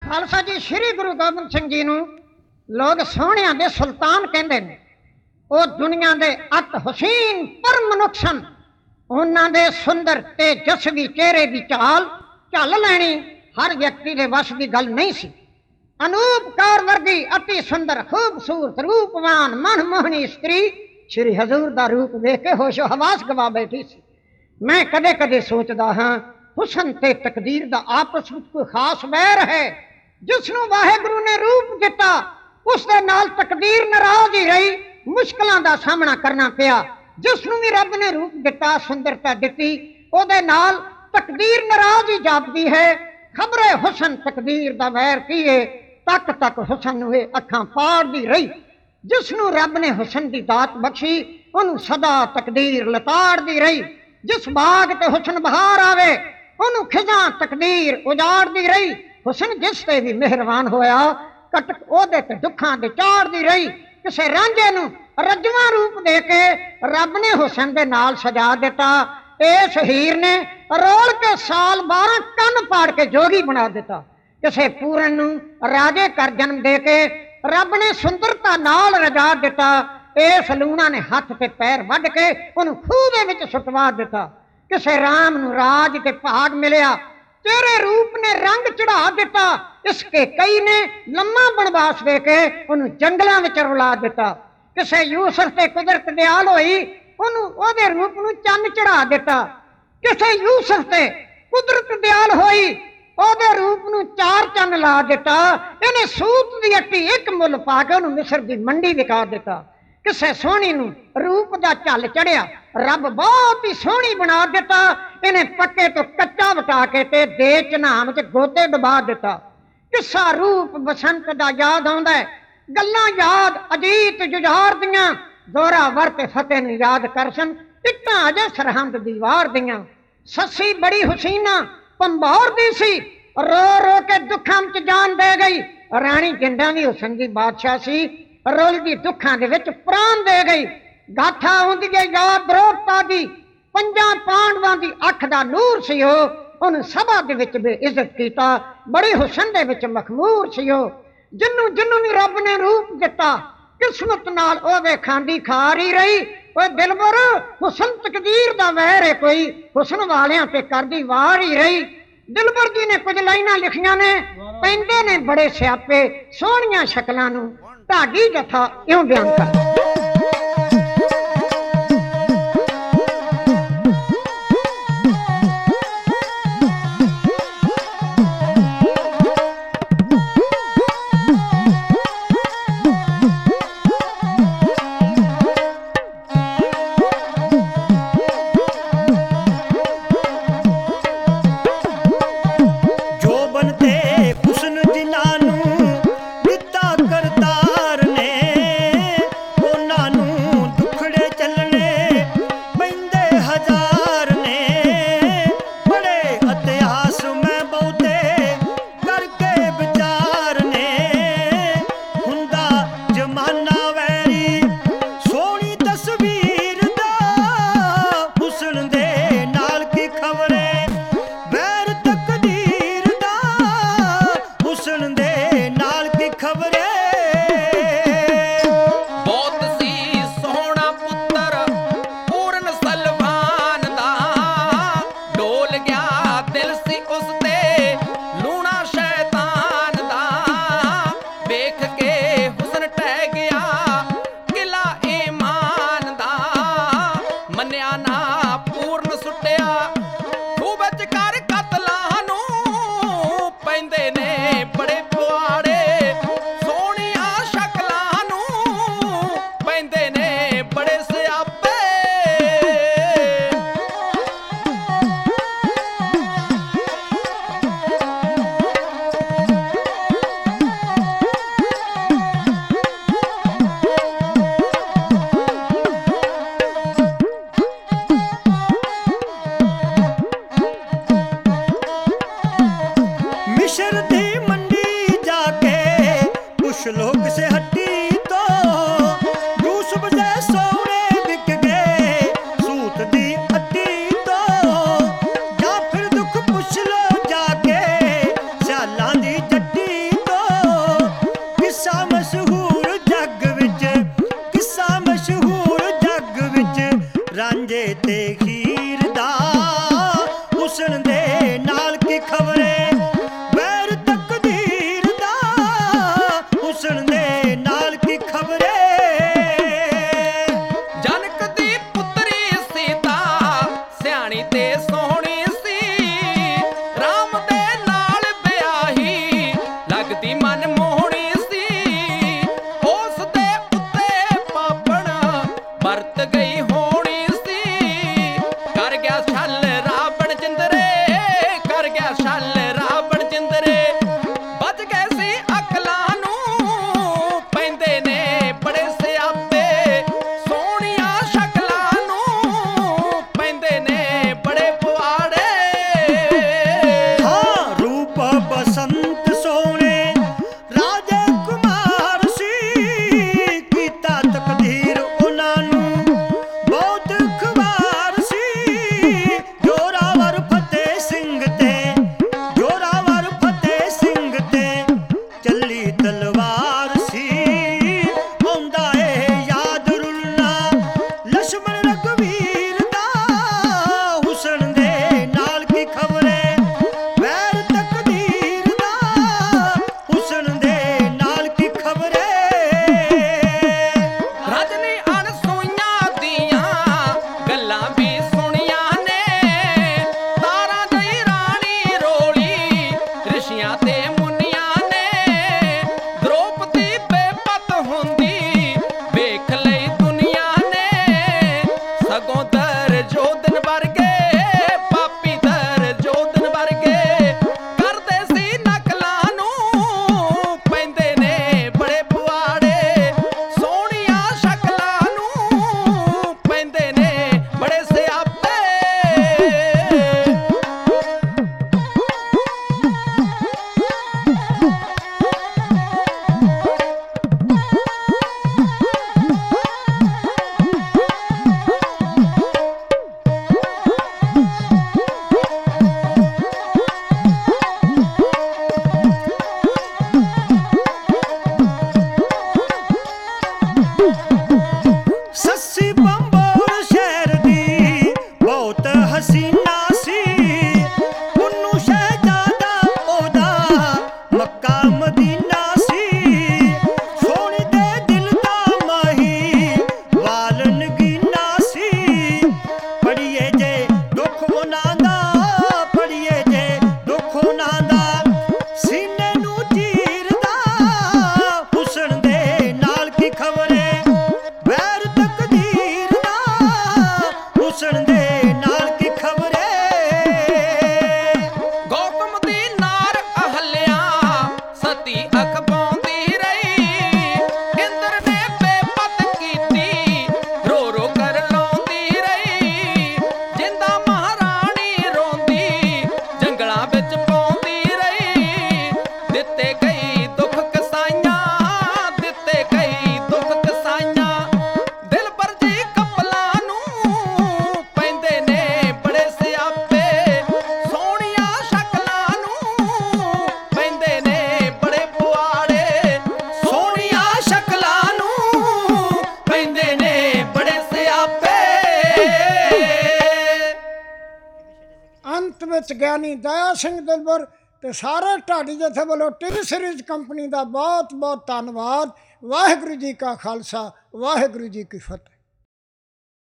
ਖਾਲਸਾ ਜੀ ਸ੍ਰੀ ਗੁਰੂ ਗੋਬਿੰਦ ਸਿੰਘ ਜੀ ਨੂੰ ਲੋਕ ਸੋਹਣਿਆਂ ਦੇ ਸੁਲਤਾਨ ਕਹਿੰਦੇ ਨੇ। ਉਹ ਦੁਨੀਆ ਦੇ ਅਤ ਹੁਸੀਨ ਪਰ ਮਨੁੱਖ ਸਨ। ਉਹਨਾਂ ਦੇ ਸੁੰਦਰ ਤੇ ਜਸਵੀ ਚਿਹਰੇ ਦੀ ਚਾਲ ਝੱਲ ਲੈਣੀ ਹਰ ਵਿਅਕਤੀ ਦੇ ਵਸ ਦੀ ਗੱਲ ਨਹੀਂ ਸੀ। ਅਨੂਪ ਕੌਰ ਵਰਗੀ ਅਤੀ ਸੁੰਦਰ ਖੂਬਸੂਰਤ ਰੂਪਵਾਨ ਮਨਮੋਹਣੀ ਇਸਤਰੀ ਸ਼੍ਰੀ ਹਜ਼ੂਰ ਦਾ ਰੂਪ ਵੇਖ ਕੇ ਹੋਸ਼ੋ ਹਵਾਸ ਗਵਾ ਬੈਠੀ ਸੀ। ਮੈਂ ਕਦੇ ਕਦੇ ਸੋਚਦਾ ਹਾਂ ਹੁਸਨ ਤੇ ਤਕਦੀਰ ਦਾ ਆਪਸ ਵਿੱਚ ਕੋਈ ਖਾਸ ਵੈਰ ਹੈ। ਜਿਸ ਨੂੰ ਵਾਹਿਗੁਰੂ ਨੇ ਰੂਪ ਦਿੱਤਾ ਉਸ ਦੇ ਨਾਲ ਤਕਦੀਰ ਨਾਰਾਜ਼ ਹੀ ਰਹੀ, ਮੁਸ਼ਕਲਾਂ ਦਾ ਸਾਹਮਣਾ ਕਰਨਾ ਪਿਆ। ਜਿਸ ਨੂੰ ਵੀ ਰੱਬ ਨੇ ਰੂਪ ਦਿੱਤਾ, ਸੁੰਦਰਤਾ ਦਿੱਤੀ, ਉਹਦੇ ਨਾਲ ਤਕਦੀਰ ਨਾਰਾਜ਼ ਹੀ ਜਾਪਦੀ ਹੈ। ਖਬਰੇ ਹੁਸਨ ਤਕਦੀਰ ਦਾ ਵੈਰ ਕੀ ਹੈ, ਤੱਕ ਤੱਕ ਹੁਸਨ ਨੂੰ ਇਹ ਅੱਖਾਂ ਪਾੜਦੀ ਰਹੀ। ਜਿਸ ਨੂੰ ਰੱਬ ਨੇ ਹੁਸਨ ਦੀ ਦਾਤ ਬਖਸ਼ੀ ਉਹਨੂੰ ਸਦਾ ਤਕਦੀਰ ਲਤਾੜਦੀ ਰਹੀ। ਜਿਸ ਬਾਗ ਤੇ ਹੁਸਨ ਬਹਾਰ ਆਵੇ ਉਹਨੂੰ ਖਿਜ਼ਾਂ ਤਕਦੀਰ ਉਜਾੜਦੀ ਰਹੀ। ਹੁਸਨ ਜਿਸ ਤੇ ਵੀ ਮਿਹਰਬਾਨ ਹੋਇਆ ਕਟਕ ਉਹਦੇ ਤੇ ਦੁੱਖਾਂ ਦੇ ਚਾੜਦੀ ਰਹੀ। ਕਿਸੇ ਰਾਂਝੇ ਨੂੰ ਰਜਵਾਂ ਰੂਪ ਦੇ ਕੇ ਰੱਬ ਨੇ ਹੁਸਨ ਦੇ ਨਾਲ ਸਜਾ ਦਿੱਤਾ। ਇਸ ਹੀਰ ਨੇ ਰੋਲ ਕੇ ਸਾਲ 12 ਕੰਨ ਪਾੜ ਕੇ ਜੋਗੀ ਬਣਾ ਦਿੱਤਾ। ਕਿਸੇ ਪੂਰਨ ਨੂੰ ਰਾਜੇ ਕਰ ਜਨਮ ਦੇ ਕੇ ਰੱਬ ਨੇ ਸੁੰਦਰਤਾ ਨਾਲ ਰਜਾ ਦਿੱਤਾ। ਇਸ ਲੂਣਾ ਨੇ ਹੱਥ ਤੇ ਪੈਰ ਵੱਢ ਕੇ ਉਹਨੂੰ ਖੂਹ ਦੇ ਵਿੱਚ ਸੁੱਟਵਾ ਦਿੱਤਾ। ਕਿਸੇ ਰਾਮ ਨੂੰ ਰਾਜ ਤੇ ਭਾਗ ਮਿਲਿਆ, ਤੇਰੇ ਰੂਪ ਨੇ ਰੰਗ ਚੜਾ ਦਿੱਤਾ। ਇਸਕੇ ਕਈ ਨੇ ਲੰਮਾ ਬਣਵਾਸ ਦੇ ਕੇ ਉਹਨੂੰ ਜੰਗਲਾਂ ਵਿੱਚ ਰੁਲਾ ਦਿੱਤਾ। ਕਿਸੇ ਯੂਸਫ ਤੇ ਕੁਦਰਤ ਦਿਆਲ ਹੋਈ, ਉਹਨੂੰ ਉਹਦੇ ਰੂਪ ਨੂੰ ਚੰਨ ਚੜਾ ਦਿੱਤਾ। ਕਿਸੇ ਯੂਸਫ ਤੇ ਕੁਦਰਤ ਦਿਆਲ ਹੋਈ, ਉਹਦੇ ਰੂਪ ਨੂੰ 4 ਚੰਨ ਲਾ ਦਿੱਤਾ। ਇਹਨੇ ਸੂਤ ਦੀ ਅੱਟੀ ਇੱਕ ਮੁੱਲ ਪਾ ਕੇ ਉਹਨੂੰ ਮਿਸਰ ਦੀ ਮੰਡੀ ਵਿਕਾ ਦਿੱਤਾ। ਕਿਸੇ ਸੋਹਣੀ ਨੂੰ ਰੂਪ ਦਾ ਝੱਲ ਚੜਿਆ, ਰੱਬ ਬਹੁਤ ਹੀ ਸੋਹਣੀ ਬਣਾ ਦਿੱਤਾ। ਇਹਨੇ ਪੱਕੇ ਤੋਂ ਕੱਚਾ ਵਟਾ ਕੇ ਤੇ ਦੇ ਚਨਾਮ ਚ ਗੋਤੇ ਡੁਬਾ ਦਿੱਤਾ। ਕਿੱਸਾ ਰੂਪ ਬਸੰਤ ਦਾ ਯਾਦ ਆਉਂਦਾ ਹੈ, ਗੱਲਾਂ ਯਾਦ ਅਜੀਤ ਜੁਝਾਰ ਦੀਆਂ। ਜ਼ੋਰਾਵਰ ਤੇ ਫਤਿਹ ਨੂੰ ਯਾਦ ਕਰਸਨ ਇੱਟਾਂ ਅਜੇ ਸਰਹੰਦ ਦੀਵਾਰ ਦੀਆਂ। ਸੱਸੀ ਬੜੀ ਹੁਸੀਨਾ ਪੰਭੌਰ ਦੀ ਸੀ, ਰੋ ਰੋ ਕੇ ਦੁੱਖਾਂ ਚ ਜਾਨ ਦੇ ਗਈ। ਰਾਣੀ ਜਿੰਦਾਂ ਵੀ ਹੁਸਨ ਦੀ ਬਾਦਸ਼ਾਹ ਸੀ, ਰੋਲਦੀ ਦੁੱਖਾਂ ਦੇ ਵਿੱਚ ਪ੍ਰਾਣ ਦੇ ਗਈ। ਗਾਥਾ ਹੁੰਦੀ ਹੈ ਯਾਦ ਦ੍ਰੋਪਤਾ ਦੀ, 5 ਪਾਂਡਵਾਂ ਦੀ ਅੱਖ ਦਾ ਨੂਰ ਸੀ ਉਹ। ਉਹਨੂੰ ਸਭਾ ਦੇ ਵਿੱਚ ਬੇਇੱਜ਼ਤ ਕੀਤਾ, ਬੜੀ ਹੁਸਨ ਦੇ ਵਿੱਚ ਮਖਮੂਰ ਸੀ ਉਹ। ਜਿਹਨੂੰ ਵੀ ਰੱਬ ਨੇ ਰੂਪ ਦਿੱਤਾ ਕਿਸਮਤ ਨਾਲ ਉਹਦੇ ਖਾਂਦੀ ਖਾਰ ਹੀ ਰਹੀ। ਓਏ ਦਿਲਬਰ ਹੁਸਨ ਤਕਦੀਰ ਦਾ ਵਹਿਰ ਹੈ ਕੋਈ, ਹੁਸਨ ਵਾਲਿਆਂ ਤੇ ਕਰਦੀ ਵਾਰ ਹੀ ਰਹੀ। ਦਿਲਬਰ ਜੀ ਨੇ ਕੁਝ ਲਾਈਨਾਂ ਲਿਖੀਆਂ ਨੇ, ਪੈਂਦੇ ਨੇ ਬੜੇ ਸਿਆਪੇ ਸੋਹਣੀਆਂ ਸ਼ਕਲਾਂ ਨੂੰ, ਢਾਡੀ ਜਥਾ ਇਉਂ ਬਿਆਨ ਕਰ। ਦੀ ਜੱਟੀ ਲੱਗਦੀ ਮਨ ਮੋਹਣੀ ਸੀ, ਉਸ ਦੇ ਉੱਤੇ ਪਾਪਣ ਵਰਤ ਗਈ ਹੋਣੀ ਸੀ। ਕਰ ਗਿਆ ਛਲ ਰਾਵਣ ਜਿੰਦਰੇ, ਕਰ ਗਿਆ ਛਲ ਰਾਵਣ ਜਿੰਦਰੇ, ਬਚ ਗਏ ਸੀ ਅਕਲਾਂ ਨੂੰ ਪੈਂਦੇ ਨੇ ਬੜੇ ਸਿਆਪੇ, ਸੋਹਣੀਆਂ ਸ਼ਕਲਾਂ ਨੂੰ ਪੈਂਦੇ ਨੇ ਬੜੇ ਪੁਆੜੇ। ਹਾਂ ਰੂਪ ਬਸੰਤ ਸੋਹਣੇ ਰਾਜੇ ਕੁਮਾਰ ਸੀ, ਕੀਤਾ ਤਕਦੀਰ ਉਹਨਾਂ ਨੂੰ ਬਹੁਤ ਖੁਮਾਰ ਸੀ। ਜੋਰਾਵਰ ਫਤਿਹ ਸਿੰਘ ਤੇ, ਜੋਰਾਵਰ ਫਤਿਹ ਸਿੰਘ ਤੇ ਚੱਲੀ ਤਲਵਾਰ ਸੀ। ਆਉਂਦਾ ਏ ਯਾਦ ਰੁਲਣਾ ਲਛਮਣ ਰਘਵੀਰ ਦਾ, ਹੁਸਨ ਦੇ ਨਾਲ ਕੀ ਖਬਰੇ ਵੈਰ ਤਕਦੀਰ ਦਾ, ਹੁਸਨ ਦੇ ਨਾਲ ਕੀ ਖਬਰੇ। ਰਜਨੀ ਅਣਸੁਈਆਂ ਦੀਆਂ ਗੱਲਾਂ ਵੀ ਸੁਣੀਆਂ ਨੇ, ਤਾਰਾਂ ਦੀ ਰਾਣੀ ਰੋਲੀ ਰਿਸ਼ੀਆਂ ਤੇ ਮੁੰਨੀਆਂ ਨੇ। ਦ੍ਰੋਪਦੀ ਬੇਪਤ ਹੁੰਦੀ ਵੇਖ ਲਈ ਦੁਨੀਆ ਨੇ, ਸਗੋਂ ਦਰਜੋਧਨ ਵਰਗੇ ਪਾਪੀ ਦਰਜੋਧਨ ਵਰਗੇ ਕਰਦੇ ਸੀ ਨਕਲਾਂ ਨੂੰ ਪੈਂਦੇ ਨੇ ਬੜੇ ਪੁਆੜੇ, ਸੋਹਣੀਆਂ ਸ਼ਕਲਾਂ ਨੂੰ ਪੈਂਦੇ ਨੇ ਬੜੇ ਸਿਆਪੇ। ਸੱਸੀ ਬੰਬੋਰ ਸ਼ਹਿਰ ਦੀ ਬਹੁਤ ਹਸੀਨਾ ਸੀ, ਉਹਨੂੰ ਸ਼ਹਿਜ਼ਾਦਾ ਉਹਦਾ ਮੱਕਾ ਮਦੀਨਾ ਸੀ। ਸੋਹਣੀ ਦੇ ਦਿਲ ਦਾ ਮਾਹੀ ਵਾਲ ਨਗੀਨਾ ਸੀ, ਪੜੀਏ ਜੇ ਦੁੱਖ ਉਹਨਾਂ ਦਾ, ਪੜੀਏ ਜੇ ਦੁੱਖ ਉਹਨਾਂ ਦਾ, ਸੀਨੇ ਨੂੰ ਚੀਰਦਾ ਹੁਸਨ ਦੇ ਨਾਲ ਕੀ ਖਬਰੇ ਵੈਰ ਤਕਦੀਰ ਦਾ, ਹੁਸਨ ਦੇ ਨਾਲ ਕੀ ਖਬਰੇ। ਗੌਤਮ ਦੀ ਨਾਰ ਅਹਲਿਆ ਸਤੀ ਅਖਵਾਉਂਦੀ ਰਹੀ, ਇੰਦਰ ਨੇ ਬੇਪਤ ਕੀਤੀ ਰੋ ਰੋ ਕਰ ਲਾਉਂਦੀ ਰਹੀ। ਜਿੰਦਾ ਮਹਾਰਾਣੀ ਰੋਂਦੀ ਜੰਗਲਾਂ ਵਿੱਚ ਪਾਉਂਦੀ ਰਹੀ, ਦਿੱਤੇ ਕਈ ਦੁੱਖ ਕਸਾਈਆਂ, ਦਿੱਤੇ ਕਈ ਦੁੱਖ ਕਸਾਈਆਂ। ਦਿਲ ਪਰ ਜੀ ਕਪਲਾਂ ਨੂੰ ਪੈਂਦੇ ਨੇ ਬੜੇ ਸਿਆਪੇ, ਸੋਹਣੀਆਂ ਸ਼ਕਲਾਂ ਨੂੰ ਪੈਂਦੇ ਨੇ ਬੜੇ ਪੁਆੜੇ, ਸੋਹਣੀਆਂ ਸ਼ਕਲਾਂ ਨੂੰ ਪੈਂਦੇ ਨੇ ਬੜੇ ਸਿਆਪੇ। ਅੰਤ ਵਿੱਚ ਗਿਆਨੀ ਦਇਆ ਸਿੰਘ ਦਿਲਬਰ ਤੇ ਸਾਰੇ ਢਾਡੀ ਜਥੇ ਵੱਲੋਂ ਟੀਵੀ ਸੀਰੀਜ਼ ਕੰਪਨੀ ਦਾ ਬਹੁਤ ਬਹੁਤ ਧੰਨਵਾਦ। ਵਾਹਿਗੁਰੂ ਜੀ ਕਾ ਖਾਲਸਾ, ਵਾਹਿਗੁਰੂ ਜੀ ਕੀ ਫਤਿਹ।